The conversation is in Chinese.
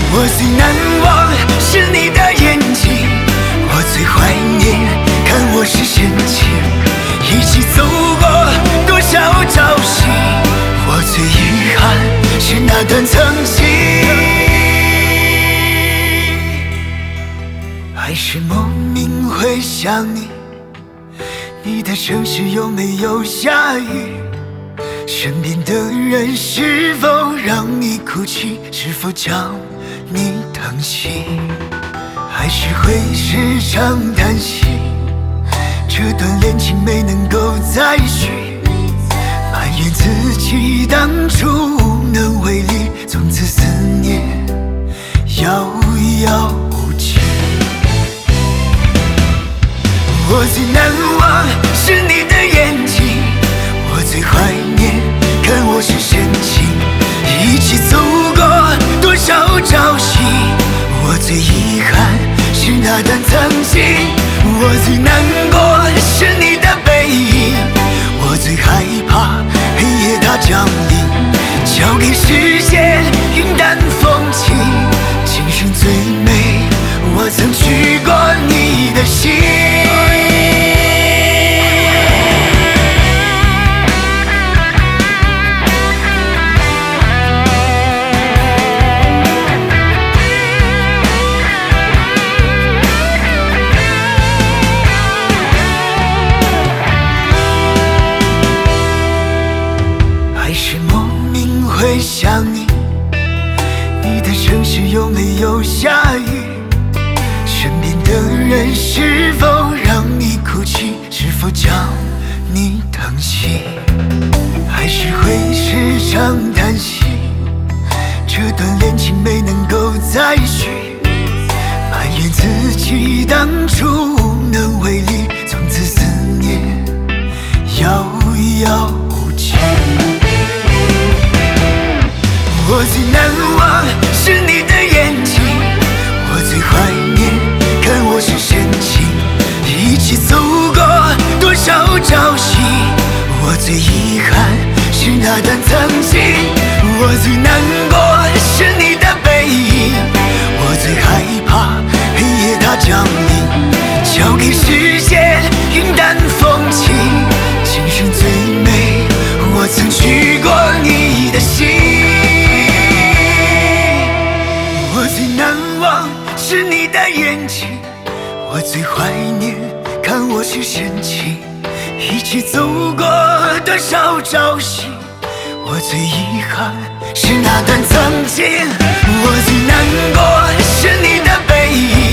我最难忘是你的眼睛，我最怀念看我是深情，一起走过多少朝夕，我最遗憾是那段曾经。还是莫名会想你，你的城市有没有下雨？身边的人是否让你哭泣？是否叫你疼惜？还是会时常担心这段恋情没能够再续，埋怨自己当初无能为力，从此思念遥遥无期。我最难忘是你的眼睛，我最怀念看我是深情，一起走过多少朝夕，我最遗憾是那段曾经。我最难过是你的背影，我最害怕黑夜它降临，交给时间云淡风轻，今生最美我曾娶过你的心。还是莫名会想你，你的城市有没有下雨？身边的人是否让你哭泣？是否叫你疼惜？还是会时常担心这段恋情没能够再续，埋怨自己当初无能为力，从此思念遥遥无期。我最难忘是你的眼睛，我最怀念看我是深情，一起走过多少朝夕，我最遗憾是那段曾经。我最难过是你的背影，我最害怕黑夜它降临，交给时间云淡风轻，今生最美我曾娶过你的心。我最难忘是你的眼睛，我最怀念看我是深情，一起走过多少朝夕，我最遗憾是那段曾经。我最难过是你的背影，